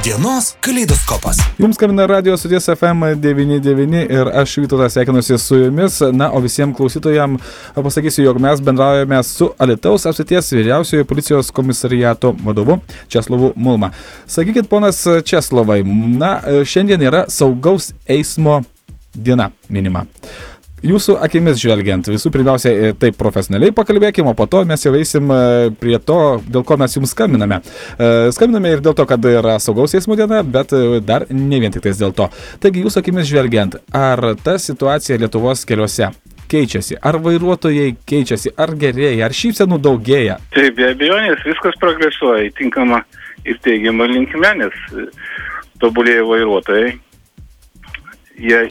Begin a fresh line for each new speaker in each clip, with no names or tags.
Dienos kaleidoskopas.
Jums skambina Radio Stoties FM 99 ir aš Vytautas sveikinuosi su jumis. Na, o visiems klausytojams pasakysiu, jog mes bendraujame su Alytaus apskrities vyriausiojo policijos komisariato vadovu Česlovu Mulma. Sakykit, ponas Česlovai, na, šiandien yra saugaus eismo diena minima. Jūsų akimis žvelgiant, visų pirmiausia, taip profesionaliai pakalbėkime, o po to mes jau eisim prie to, dėl ko mes jums skambiname. Skambiname ir dėl to, kad yra saugaus eismo diena, bet dar ne vien tik tais dėl to. Taigi, jūsų akimis žvelgiant, ar ta situacija Lietuvos keliuose keičiasi, ar vairuotojai keičiasi, ar gerėja, ar šypsenų daugėja?
Taip, be abejonės, viskas progresuoja į tinkamą ir teigiamą linkmę, nes tobulėja vairuotojai. Jie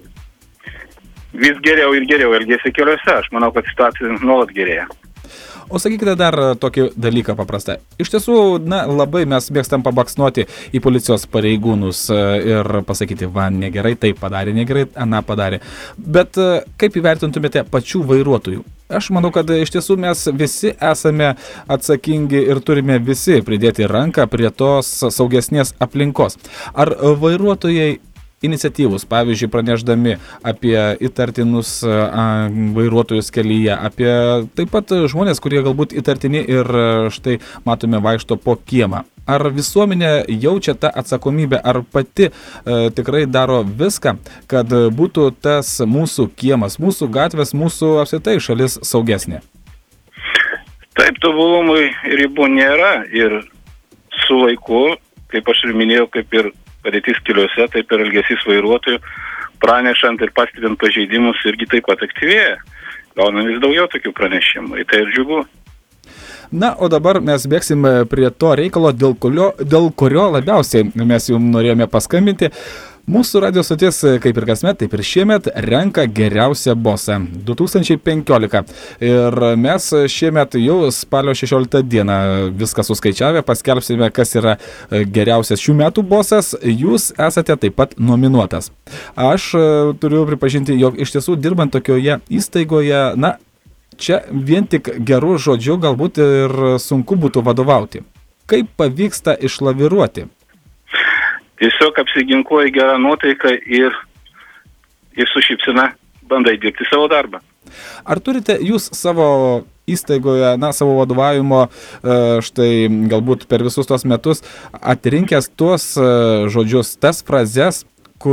vis geriau ir geriau elgėsi keliuose. Aš manau, kad situacija nuolat gerėja.
O sakykite dar tokį dalyką paprastą. Iš tiesų, na, labai mes mėgstam pabaksnuoti į policijos pareigūnus ir pasakyti, va, negerai, taip padarė, negerai, aną padarė. Bet kaip įvertintumėte pačių vairuotojų? Aš manau, kad iš tiesų mes visi esame atsakingi ir turime visi pridėti ranką prie tos saugesnės aplinkos. Ar vairuotojai iniciatyvus, pavyzdžiui, pranešdami apie įtartinus vairuotojus kelyje, apie taip pat žmonės, kurie galbūt įtartini ir štai matome vaikšto po kiemą. Ar visuomenė jaučia tą atsakomybę, ar pati tikrai daro viską, kad būtų tas mūsų kiemas, mūsų gatvės, mūsų apskritai šalis saugesnė?
Taip, tobulumui ribų nėra ir su laiku, kaip aš ir minėjau, kaip ir padėtis keliuose, taip ir elgesys vairuotojų, pranešant ir pastebint pažeidimus irgi taip pat aktyvėja. Gaunam vis daugiau tokių pranešimų, tai ir džiugu.
Na, o dabar mes bėgsim prie to reikalo, dėl kurio labiausiai mes jums norėjome paskambinti. Mūsų radio stoties, kaip ir kasmet, taip ir šiemet, renka geriausią bosą 2015. Ir mes šiemet jau spalio 16 dieną viską suskaičiavę, paskelbsime, kas yra geriausias šių metų bosas. Jūs esate taip pat nominuotas. Aš turiu pripažinti, jog iš tiesų dirbant tokioje įstaigoje, na, čia vien tik gerų žodžių galbūt ir sunku būtų vadovauti. Kaip pavyksta išlaviruoti?
Tiesiog apsiginkuoji gerą nuotaiką ir su šypsena bandai dirbti savo darbą.
Ar turite jūs savo įstaigoje, na, savo vadovavimo, štai galbūt per visus tos metus atrinkęs tuos žodžius, tas frazes,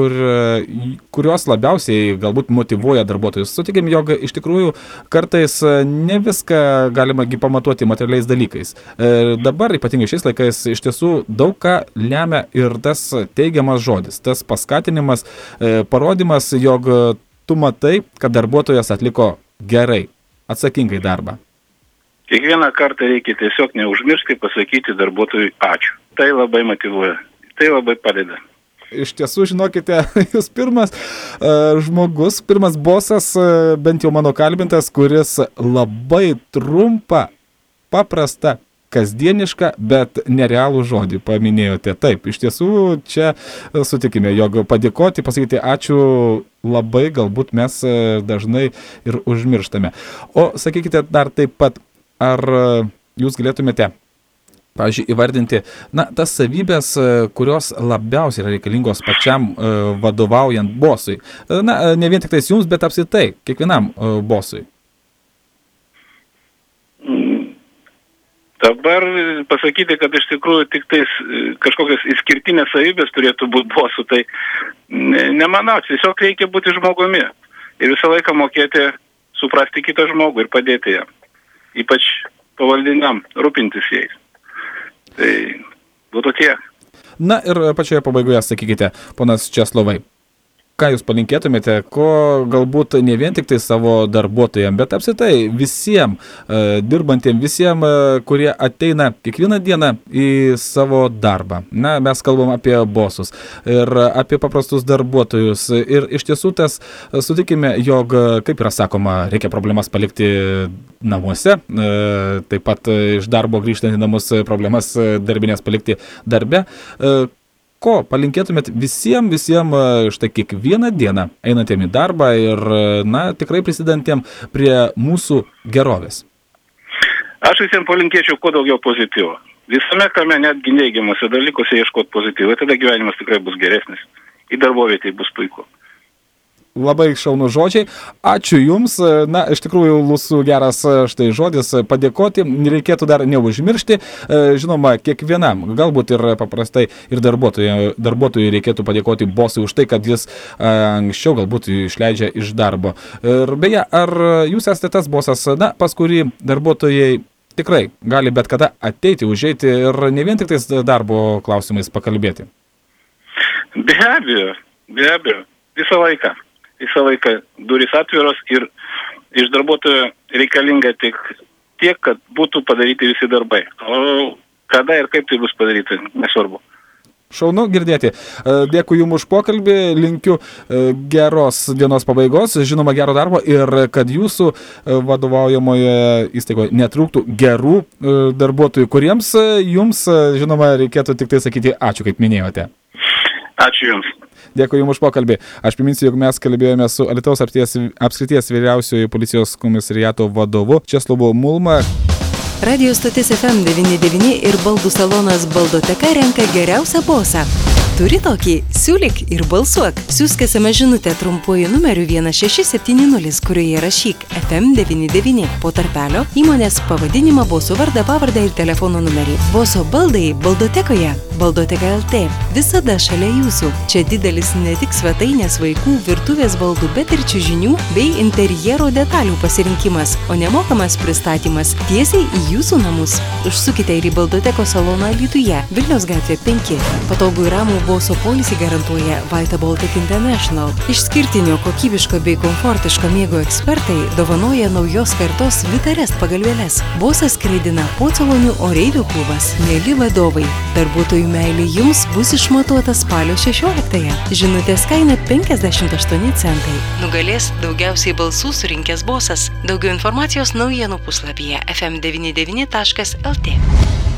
kurios labiausiai galbūt motyvuoja darbuotojus? Sutikime, jog iš tikrųjų kartais ne viską galima pamatuoti materialiais dalykais. Dabar, ypatingai šiais laikais, iš tiesų daug ką lemia ir tas teigiamas žodis, tas paskatinimas, parodymas, jog tu matai, kad darbuotojas atliko gerai, atsakingai darbą.
Kiekvieną kartą reikia tiesiog neužmiršti pasakyti darbuotojui ačiū. Tai labai motyvuoja, tai labai padeda.
Iš tiesų, žinokite, jūs pirmas žmogus, pirmas bosas, bent jau mano kalbintas, kuris labai trumpą, paprastą, kasdienišką, bet nerealų žodį paminėjote. Taip, iš tiesų, čia sutikime, jog padėkoti, pasakyti ačiū labai, galbūt mes dažnai ir užmirštame. O sakykite dar taip pat, ar jūs galėtumėte pavyzdžiui, įvardinti, na, tas savybės, kurios labiausiai yra reikalingos pačiam vadovaujant bosui. Na, ne vien tik tais jums, bet apskritai, kiekvienam bosui.
Dabar pasakyti, kad iš tikrųjų tik tais kažkokios išskirtinės savybės turėtų būti bosų, tai nemanau, tiesiog reikia būti žmogumi. Ir visą laiką mokėti suprasti kitą žmogų ir padėti jam. Ypač pavaldiniam, rūpintis jais. Tai būtų tiek.
Na ir pačioje pabaigoje sakykite, ponas Česlovai, ką jūs palinkėtumėte, ko galbūt ne vien tik tai savo darbuotojams, bet apskritai visiems dirbantiems, visiems, kurie ateina kiekvieną dieną į savo darbą. Na, mes kalbam apie bosus ir apie paprastus darbuotojus. Ir iš tiesų tas, sutikime, jog, kaip yra sakoma, reikia problemas palikti namuose, taip pat iš darbo grįžtant į namus problemas darbinės palikti darbe. Ko palinkėtumėt visiems, štai kiekvieną dieną einantiem į darbą ir, na, tikrai prisidantiem prie mūsų gerovės?
Aš visiems palinkėčiau kuo daugiau pozityvo. visame kame, netgi neigiamuose dalykuose ieškoti pozityvų, tada gyvenimas tikrai bus geresnis. Į darbovietį bus puiku.
Labai šaunų žodžiai. Ačiū Jums. Na, iš tikrųjų, mūsų geras štai žodis padėkoti. Reikėtų dar neužmiršti. Žinoma, kiekvienam, galbūt ir paprastai ir darbuotojui reikėtų padėkoti bosui už tai, kad jis anksčiau galbūt išleidžia iš darbo. Ir beje, ar Jūs esate tas bosas, na, pas kurį darbuotojai tikrai gali bet kada ateiti, užeiti ir ne vien tik tais darbo klausimais pakalbėti?
Be abejo, visą laiką durys atviros ir iš darbuotojo reikalinga tiek, kad būtų padaryti visi darbai. O kada ir kaip tai bus padaryti, nesvarbu.
Šaunu girdėti. Dėkui Jums už pokalbį, linkiu geros dienos pabaigos, žinoma gero darbo ir kad Jūsų vadovaujamoje įstaigoje netrūktų gerų darbuotojų, kuriems Jums, žinoma, reikėtų tik tai sakyti ačiū, kaip minėjote.
Ačiū Jums.
Dėkui Jums už pokalbį. Aš priminsiu, jog mes kalbėjome su Alytaus apskrities vyriausiojo policijos komisariato vadovu Česlovu Mulma.
Radio stotis FM 99 ir baldų salonas Baldoteka renka geriausią bosą. Turi tokį? Siūlyk ir balsuok. Siųsk SMS žinutę trumpuoju numeriu 1670, kurioje rašyk FM99 po tarpelio, įmonės pavadinimą, boso vardą, pavardę ir telefono numerį. Boso baldai Baldotekoje. Baldoteka LT. Visada šalia Jūsų. Čia didelis ne tik svetainės vaikų, virtuvės baldų, bet ir čiužinių bei interjero detalių pasirinkimas, o nemokamas pristatymas tiesiai į Jūsų namus. Užsukite ir į Baldotekos saloną Alytuje, Vilniaus gatvė 5. Patogų ir ramų boso poilsį garantuoja Vita Baltic International. Išskirtinio, kokybiško bei komfortiško miego ekspertai dovanoja naujos kartos Vitarest pagalvėles. Bosas skraidina Pocolonių oreivių klubas. Mėly vadovai, darbuotojų meilė Jums bus išmatuota spalio 16-ąją. Žinutės kaina 58 centai. Nugalės daugiausiai balsų surinkęs bosas. Daugiau informacijos naujienų puslapyje fm99.lt.